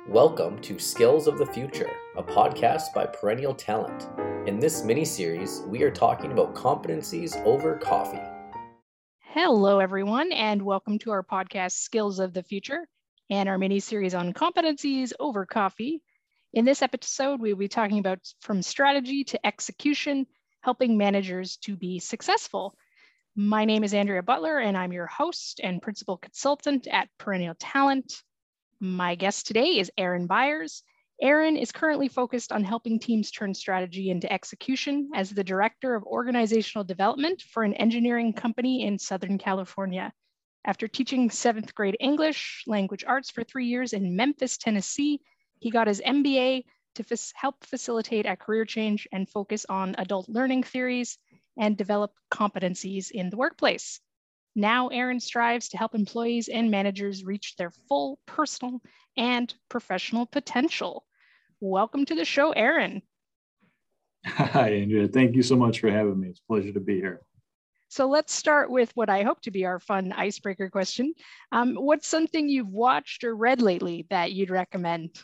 Welcome to Skills of the Future, a podcast by Perennial Talent. In this mini-series, we are talking about competencies over coffee. Hello, everyone, and welcome to our podcast, Skills of the Future, and our mini-series on competencies over coffee. In this episode, we'll be talking about from strategy to execution, helping managers to be successful. My name is Andrea Butler, and I'm your host and principal consultant at Perennial Talent. My guest today is Aaron Byers. Aaron is currently focused on helping teams turn strategy into execution as the Director of Organizational Development for an engineering company in Southern California. After teaching 7th grade English language arts for 3 years in Memphis, Tennessee, he got his MBA to help facilitate a career change and focus on adult learning theories and develop competencies in the workplace. Now, Aaron strives to help employees and managers reach their full personal and professional potential. Welcome to the show, Aaron. Hi, Andrea. Thank you so much for having me. It's a pleasure to be here. So let's start with what I hope to be our fun icebreaker question. What's something you've watched or read lately that you'd recommend?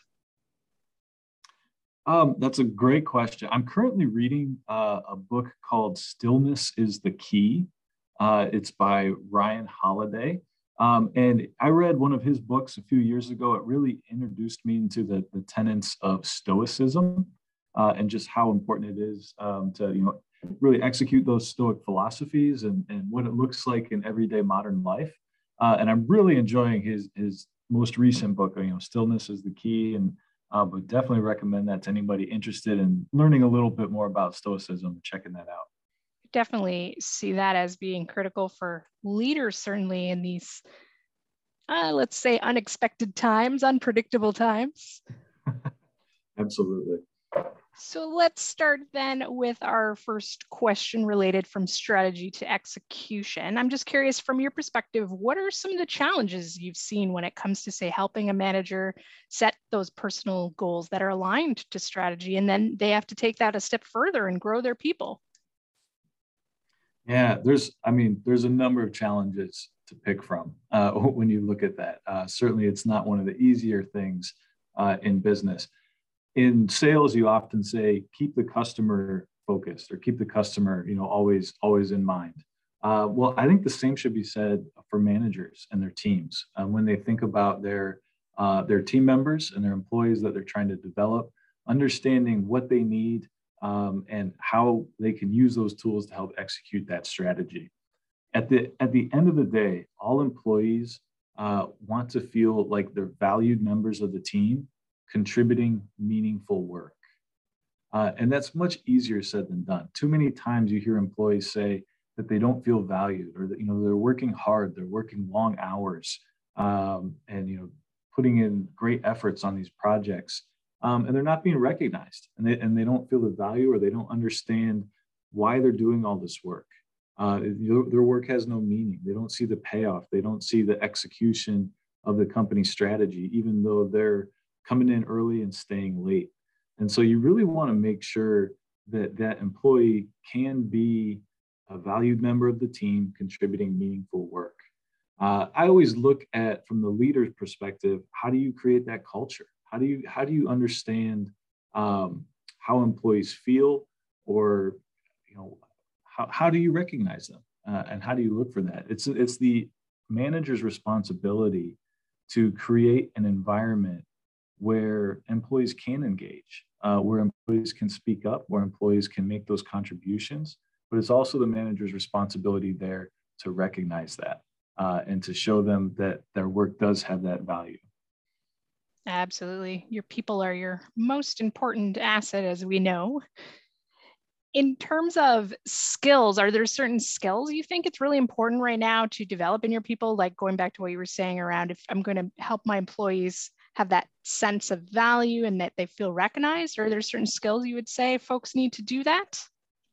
That's a great question. I'm currently reading a book called Stillness is the Key. It's by Ryan Holiday. And I read one of his books a few years ago. It really introduced me into the tenets of Stoicism and just how important it is to really execute those Stoic philosophies and what it looks like in everyday modern life. And I'm really enjoying his most recent book, Stillness is the Key. And would definitely recommend that to anybody interested in learning a little bit more about Stoicism, checking that out. Definitely see that as being critical for leaders, certainly in these, let's say, unexpected times, unpredictable times. Absolutely. So let's start then with our first question related from strategy to execution. I'm just curious, from your perspective, what are some of the challenges you've seen when it comes to, say, helping a manager set those personal goals that are aligned to strategy, and then they have to take that a step further and grow their people? Yeah, there's a number of challenges to pick from when you look at that. Certainly, it's not one of the easier things in business. In sales, you often say, keep the customer focused or keep the customer, always in mind. Well, I think the same should be said for managers and their teams. When they think about their team members and their employees that they're trying to develop, understanding what they need, and how they can use those tools to help execute that strategy. At the end of the day, all employees want to feel like they're valued members of the team, contributing meaningful work. And that's much easier said than done. Too many times you hear employees say that they don't feel valued, or that they're working hard, they're working long hours, and putting in great efforts on these projects. And they're not being recognized, and they don't feel the value, or they don't understand why they're doing all this work. Their work has no meaning. They don't see the payoff. They don't see the execution of the company's strategy, even though they're coming in early and staying late. And so you really want to make sure that that employee can be a valued member of the team, contributing meaningful work. I always look at, from the leader's perspective, how do you create that culture? How do you understand how employees feel, or how do you recognize them, and how do you look for that? It's the manager's responsibility to create an environment where employees can engage, where employees can speak up, where employees can make those contributions. But it's also the manager's responsibility there to recognize that and to show them that their work does have that value. Absolutely. Your people are your most important asset, as we know. In terms of skills, are there certain skills you think it's really important right now to develop in your people? Like going back to what you were saying around, if I'm going to help my employees have that sense of value and that they feel recognized, or are there certain skills you would say folks need to do that?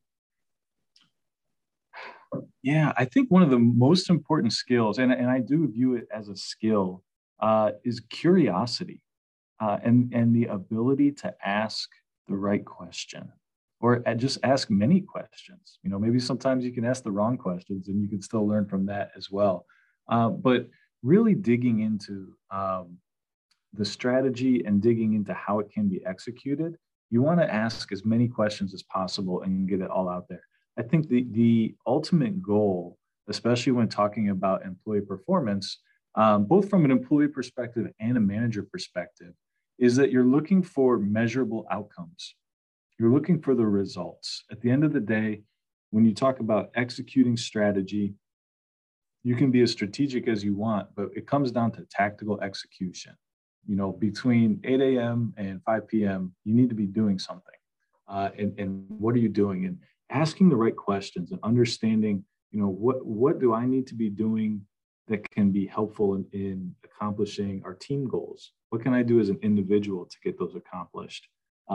Yeah, I think one of the most important skills, and I do view it as a skill, is curiosity, and the ability to ask the right question, or just ask many questions. Maybe sometimes you can ask the wrong questions and you can still learn from that as well. But really digging into the strategy and digging into how it can be executed, you want to ask as many questions as possible and get it all out there. I think the ultimate goal, especially when talking about employee performance, both from an employee perspective and a manager perspective, is that you're looking for measurable outcomes. You're looking for the results. At the end of the day, when you talk about executing strategy, you can be as strategic as you want, but it comes down to tactical execution. Between 8 a.m. and 5 p.m., you need to be doing something. And what are you doing? And asking the right questions and understanding, what do I need to be doing that can be helpful in accomplishing our team goals? What can I do as an individual to get those accomplished?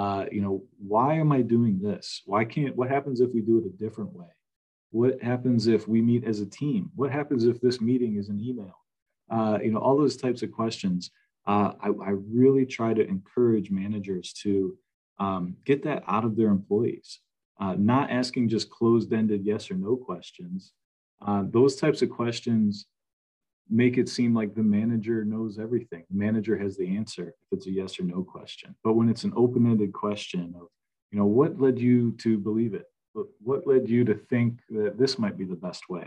Why am I doing this? What happens if we do it a different way? What happens if we meet as a team? What happens if this meeting is an email? All those types of questions. I really try to encourage managers to get that out of their employees, not asking just closed-ended yes or no questions. Those types of questions make it seem like the manager knows everything. The manager has the answer if it's a yes or no question. But when it's an open-ended question of, what led you to believe it? What led you to think that this might be the best way?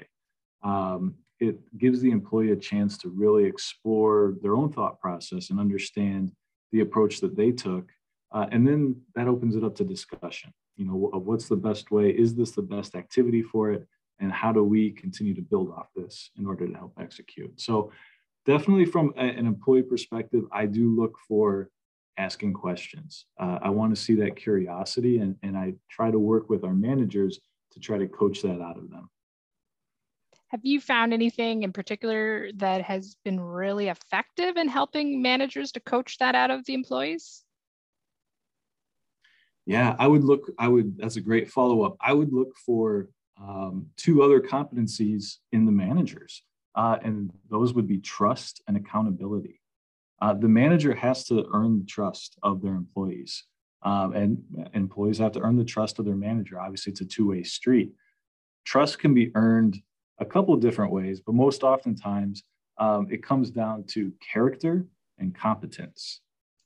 It gives the employee a chance to really explore their own thought process and understand the approach that they took. And then that opens it up to discussion, of what's the best way? Is this the best activity for it? And how do we continue to build off this in order to help execute? So definitely from an employee perspective, I do look for asking questions. I want to see that curiosity, and I try to work with our managers to try to coach that out of them. Have you found anything in particular that has been really effective in helping managers to coach that out of the employees? Yeah, that's a great follow-up. I would look for two other competencies in the managers, and those would be trust and accountability. The manager has to earn the trust of their employees, and employees have to earn the trust of their manager. Obviously, it's a two-way street. Trust can be earned a couple of different ways, but most oftentimes it comes down to character and competence.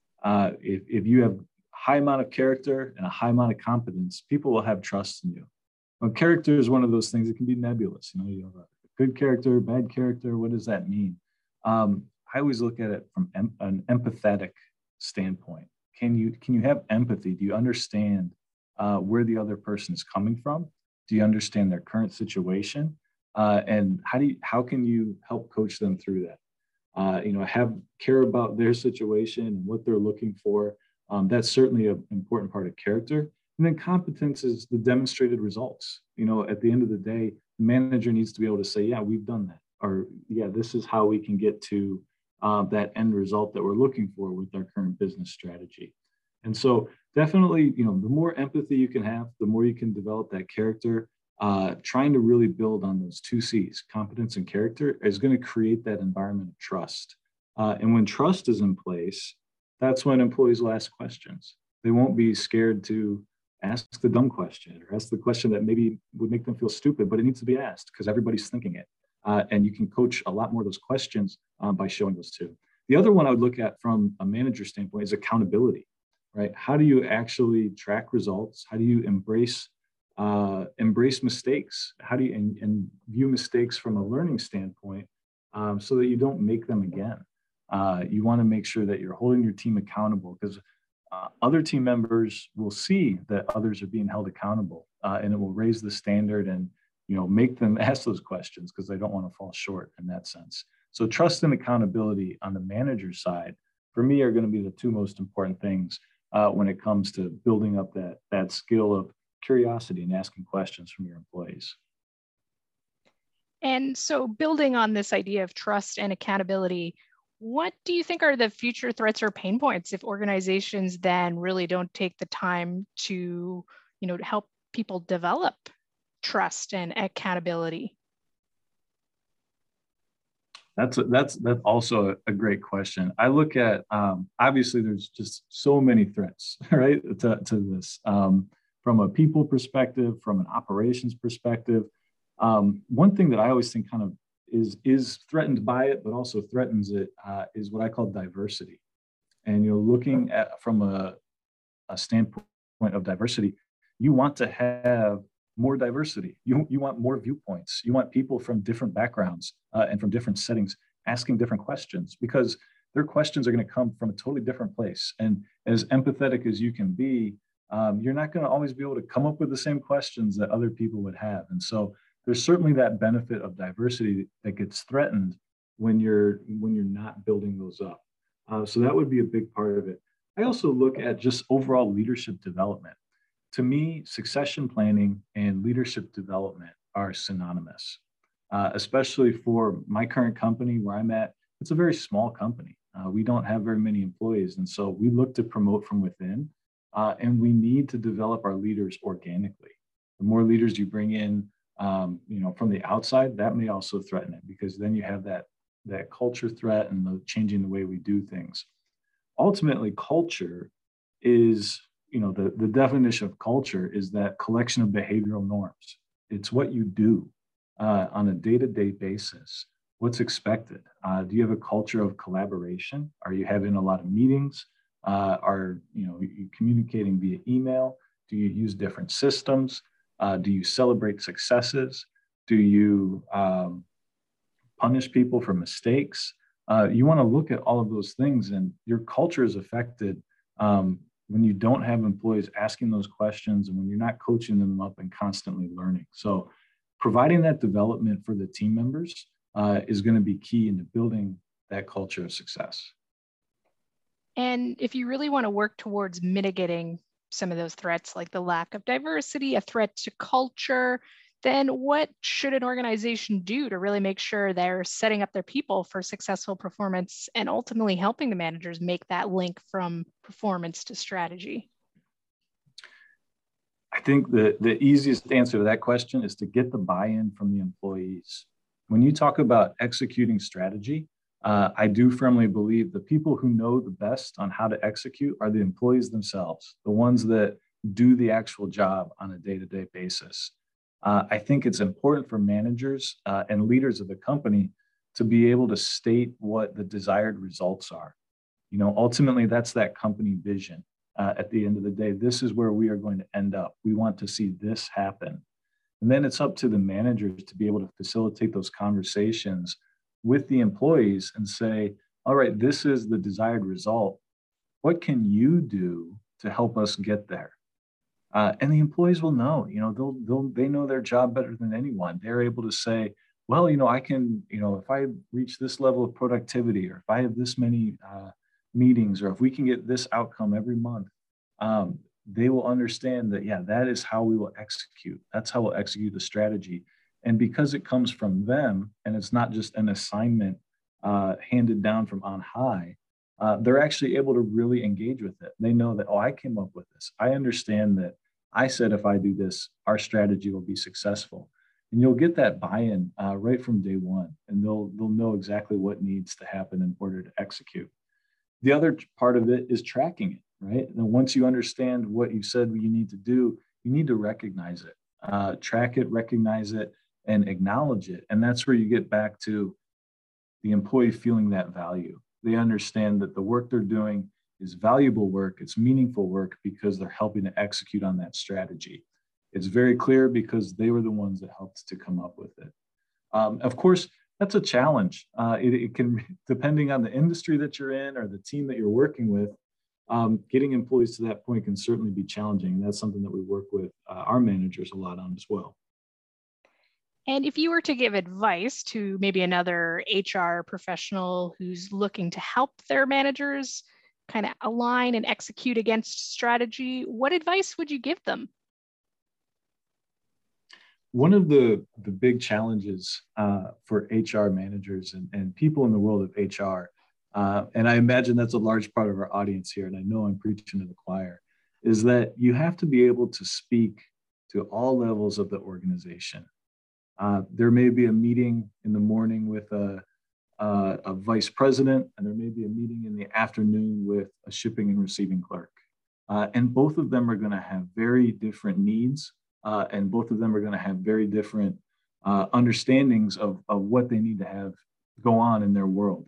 If you have a high amount of character and a high amount of competence, people will have trust in you. Well, character is one of those things that can be nebulous. You have a good character, bad character. What does that mean? I always look at it from an empathetic standpoint. Can you have empathy? Do you understand where the other person is coming from? Do you understand their current situation? And how can you help coach them through that? Care about their situation and what they're looking for. That's certainly an important part of character. And then competence is the demonstrated results. At the end of the day, the manager needs to be able to say, yeah, we've done that. Or yeah, this is how we can get to that end result that we're looking for with our current business strategy. And so definitely, the more empathy you can have, the more you can develop that character. Trying to really build on those two C's, competence and character, is going to create that environment of trust. And when trust is in place, that's when employees will ask questions. They won't be scared to ask the dumb question or ask the question that maybe would make them feel stupid, but it needs to be asked because everybody's thinking it. And you can coach a lot more of those questions by showing those two. The other one I would look at from a manager standpoint is accountability, right? How do you actually track results? How do you embrace mistakes? How do you and view mistakes from a learning standpoint so that you don't make them again? You want to make sure that you're holding your team accountable because other team members will see that others are being held accountable, and it will raise the standard and make them ask those questions because they don't want to fall short in that sense. So trust and accountability on the manager side, for me, are going to be the two most important things when it comes to building up that skill of curiosity and asking questions from your employees. And so building on this idea of trust and accountability, what do you think are the future threats or pain points if organizations then really don't take the time to, help people develop trust and accountability? That's also a great question. I look at, obviously there's just so many threats, right, to this. From a people perspective, from an operations perspective, one thing that I always think kind of is threatened by it, but also threatens it, is what I call diversity. And looking at from a standpoint of diversity, you want to have more diversity. You want more viewpoints. You want people from different backgrounds and from different settings asking different questions, because their questions are going to come from a totally different place. And as empathetic as you can be, you're not going to always be able to come up with the same questions that other people would have. And so there's certainly that benefit of diversity that gets threatened when you're not building those up. So that would be a big part of it. I also look at just overall leadership development. To me, succession planning and leadership development are synonymous, especially for my current company where I'm at. It's a very small company. We don't have very many employees. And so we look to promote from within, and we need to develop our leaders organically. The more leaders you bring in, from the outside, that may also threaten it, because then you have that culture threat and the changing the way we do things. Ultimately, culture is, the definition of culture is that collection of behavioral norms. It's what you do on a day-to-day basis. What's expected? Do you have a culture of collaboration? Are you having a lot of meetings? Are you communicating via email? Do you use different systems? Do you celebrate successes? Do you punish people for mistakes? You want to look at all of those things, and your culture is affected when you don't have employees asking those questions and when you're not coaching them up and constantly learning. So providing that development for the team members is going to be key into building that culture of success. And if you really want to work towards mitigating some of those threats, like the lack of diversity, a threat to culture, then what should an organization do to really make sure they're setting up their people for successful performance and ultimately helping the managers make that link from performance to strategy? I think the easiest answer to that question is to get the buy-in from the employees. When you talk about executing strategy, I do firmly believe the people who know the best on how to execute are the employees themselves, the ones that do the actual job on a day-to-day basis. I think it's important for managers and leaders of the company to be able to state what the desired results are. Ultimately, that's that company vision. At the end of the day, this is where we are going to end up. We want to see this happen. And then it's up to the managers to be able to facilitate those conversations with the employees and say, all right, this is the desired result. What can you do to help us get there? And the employees will know, they know their job better than anyone. They're able to say, well, I can, if I reach this level of productivity, or if I have this many meetings, or if we can get this outcome every month, they will understand that, yeah, that is how we will execute. That's how we'll execute the strategy. And because it comes from them, and it's not just an assignment handed down from on high, they're actually able to really engage with it. They know that, oh, I came up with this. I understand that I said if I do this, our strategy will be successful. And you'll get that buy-in right from day one, and they'll know exactly what needs to happen in order to execute. The other part of it is tracking it, right? And once you understand what you said you need to do, you need to recognize it, track it, recognize it, and acknowledge it. And that's where you get back to the employee feeling that value. They understand that the work they're doing is valuable work, it's meaningful work, because they're helping to execute on that strategy. It's very clear because they were the ones that helped to come up with it. Of course, that's a challenge. It can, depending on the industry that you're in or the team that you're working with, getting employees to that point can certainly be challenging. And that's something that we work with our managers a lot on as well. And if you were to give advice to maybe another HR professional who's looking to help their managers kind of align and execute against strategy, what advice would you give them? One of the big challenges for HR managers and people in the world of HR, and I imagine that's a large part of our audience here, and I know I'm preaching to the choir, is that you have to be able to speak to all levels of the organization. There may be a meeting in the morning with a vice president, and there may be a meeting in the afternoon with a shipping and receiving clerk. And both of them are going to have very different needs, and both of them are going to have very different understandings of what they need to have go on in their world.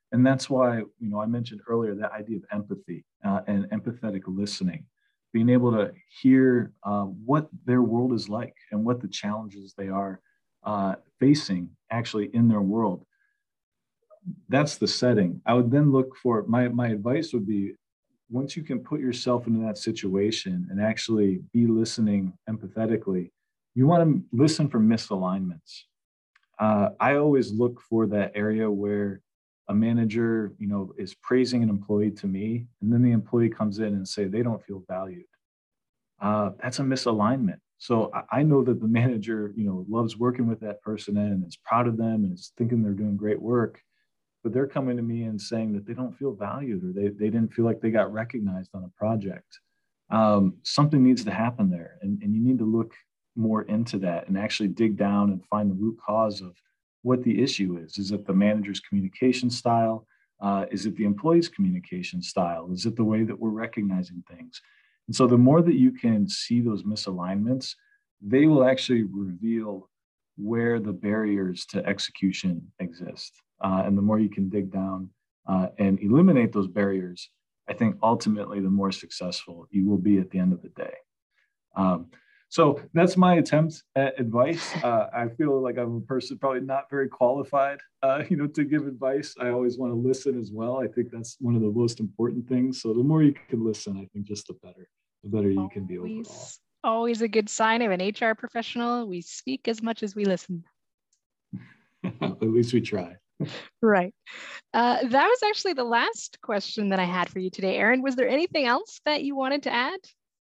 And that's why, I mentioned earlier that idea of empathy and empathetic listening, being able to hear what their world is like and what the challenges they are facing actually in their world. That's the setting. I would then look for, my advice would be, once you can put yourself into that situation and actually be listening empathetically, you want to listen for misalignments. I always look for that area where a manager, is praising an employee to me, and then the employee comes in and say they don't feel valued. That's a misalignment. So I know that the manager, loves working with that person and is proud of them and is thinking they're doing great work, but they're coming to me and saying that they don't feel valued, or they didn't feel like they got recognized on a project. Something needs to happen there, and you need to look more into that and actually dig down and find the root cause of what the issue is. Is it the manager's communication style? Is it the employee's communication style? Is it the way that we're recognizing things? And so the more that you can see those misalignments, they will actually reveal where the barriers to execution exist. And the more you can dig down and eliminate those barriers, I think ultimately the more successful you will be at the end of the day. So that's my attempt at advice. I feel like I'm a person probably not very qualified, to give advice. I always want to listen as well. I think that's one of the most important things. So the more you can listen, I think just the better you can be overall. Always a good sign of an HR professional. We speak as much as we listen. At least we try. Right. That was actually the last question that I had for you today. Aaron, was there anything else that you wanted to add?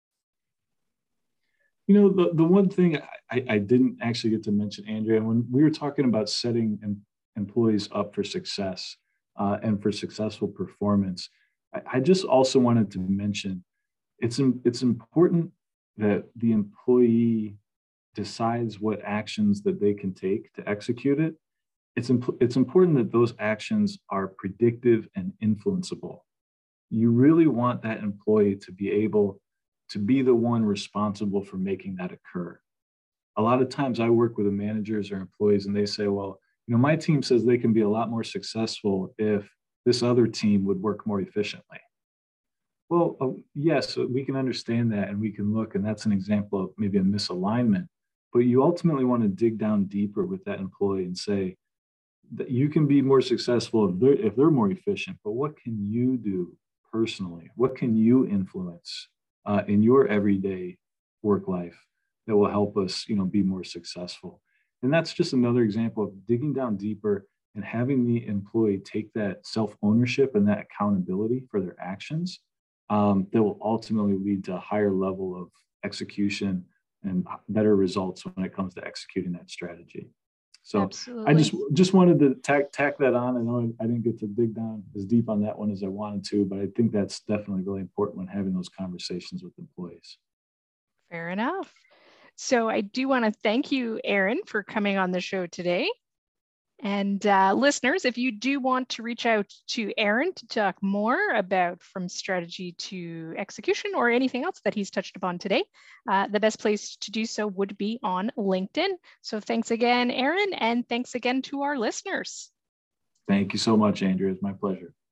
The one thing I didn't actually get to mention, Andrea, when we were talking about setting employees up for success and for successful performance, I just also wanted to mention it's important that the employee decides what actions that they can take to execute it. It's important that those actions are predictive and influenceable. You really want that employee to be able to be the one responsible for making that occur. A lot of times I work with the managers or employees and they say, well, my team says they can be a lot more successful if this other team would work more efficiently. Well, yes, we can understand that and we can look, and that's an example of maybe a misalignment, but you ultimately want to dig down deeper with that employee and say that you can be more successful if they're more efficient, but what can you do personally? What can you influence in your everyday work life that will help us, be more successful? And that's just another example of digging down deeper and having the employee take that self-ownership and that accountability for their actions that will ultimately lead to a higher level of execution and better results when it comes to executing that strategy. So absolutely. I just wanted to tack that on. I know I didn't get to dig down as deep on that one as I wanted to, but I think that's definitely really important when having those conversations with employees. Fair enough. So I do want to thank you, Aaron, for coming on the show today. And listeners, if you do want to reach out to Aaron to talk more about from strategy to execution or anything else that he's touched upon today, the best place to do so would be on LinkedIn. So thanks again, Aaron, and thanks again to our listeners. Thank you so much, Andrea. It's my pleasure.